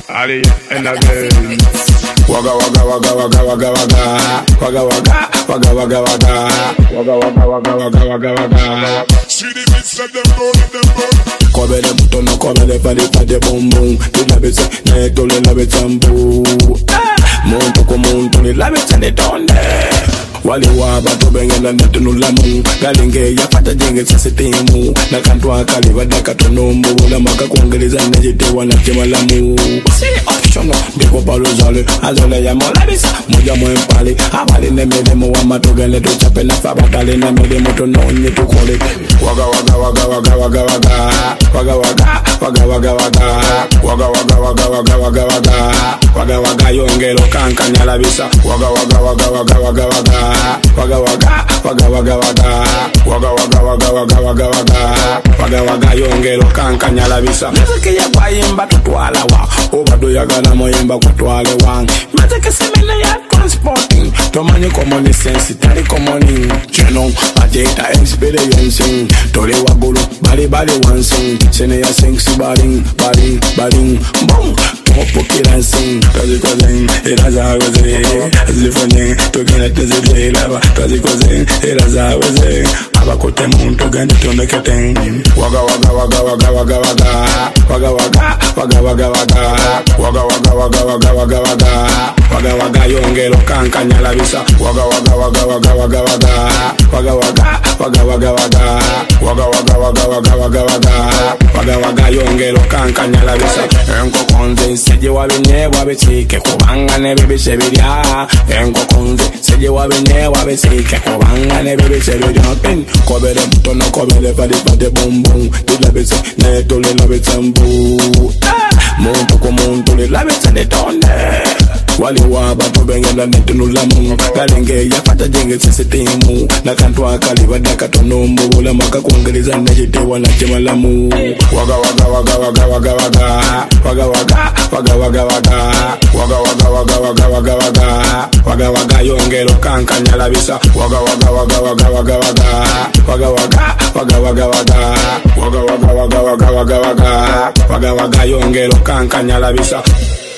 Ali and again. Waga waga waga waga waga waga waga waga waga waga waga waga waga waga waga waga. See the bits of them burn. Cover the button, cover the body for the boom boom. The love it, ne to le love it sambu. Monto ko monto le love it and it on there. Wale waba to bengela netu nulamu Galinge ya pata jenge sase temu Na kantu akali wadaka tonombo Wala maka kuangeleza nejete wana tema lamu Si optional Deko palo zale Azole ya mola bisa Moja mwempale Abali nemede mwa matogele to chape na fabatale Nemede moto nonye to kole Waga waga waga waga waga waga Waga waga waga waga waga Waga waga waga waga waga waga Waga waga yongelo kanka nyala bisa Waga waga waga waga waga waga Waga waga waga waga waga Waga waga waga waga waga waga Waga waga yongelo kanka nyala bisa Mezeke ya kwa imba tutwala wa Obado ya gana moyimba kutwale wang Mezeke semene ya transporting Tomani common sense tari common Chenon ateta experience Tole wagolo bali bali wansing Sene ya sing si baling baling baling Boom Topo kilansing Kazi kozing Iraza wazing Azlifoning Tokene tezile lava Kazi kozing Iraza wazing Abakote muntu gani toneketeng Waga waga waga waga waga waga Waga waga waga waga waga Waga waga waga waga waga waga Waga waga yongelo kanka nyala bisa Waga waga waga waga waga waga Waga waga waga waga waga Waga waga waga waga waga waga Waga waga yongelo kanka nyala bisa Enko konze seje wabinye wabechike Kubanga nebebe shebiria Enko konze seje wabinye wabechike Kubanga nebebe shebiria Kobere mutono kobere pade pade bum bum Dila bese neto le labe tambu Muntu ko muntu le labe tane tonde Wali waba to bengela neto nulamu Galinge ya pata jenge sese temu Na kantu akali wadaka tonombo Wala maka kuangeleza nejete wana chema lamu Waga waga waga waga waga waga Waga waga waga waga waga Waga waga waga waga waga waga Waga waga yongelo kanka nyala bisa Waga waga waga waga waga waga Waga waga waga waga waga Waga waga waga waga waga waga Waga waga yongelo kanka nyala bisa